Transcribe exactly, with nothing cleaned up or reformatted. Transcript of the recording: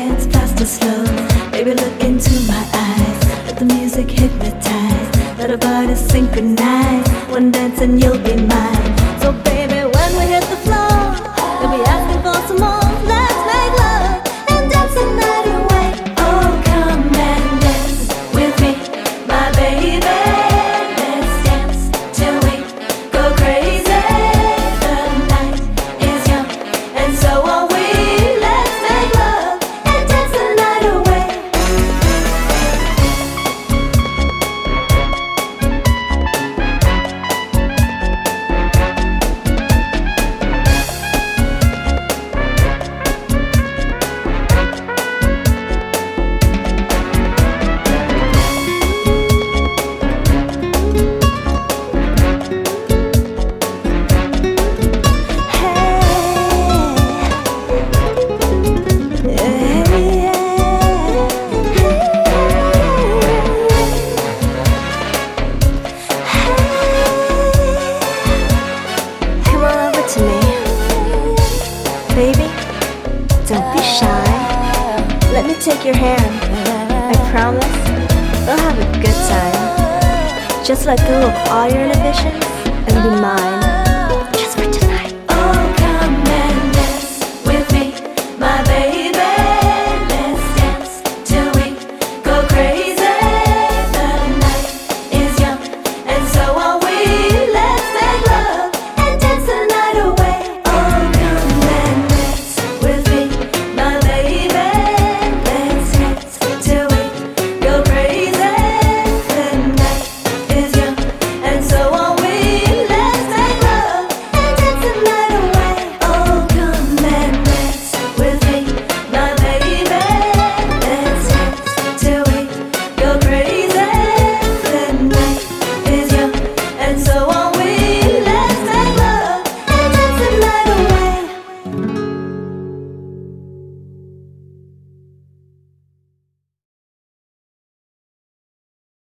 dance fast or slow. Baby, look into my eyes. Let the music hypnotize. Let our bodies synchronize. One dance and you'll be mine. So baby, when we hit the floor, you'll be asking for some more. Let's make love and dance the night away. Oh, come and dance with me, my baby. Let's dance till we go crazy. The night is young and so are we. Let's make love and dance the night away. Come on over to me, baby. Don't be shy. Let me take your hand. I promise we'll have a good time. Just let go of all your inhibitions and be mine.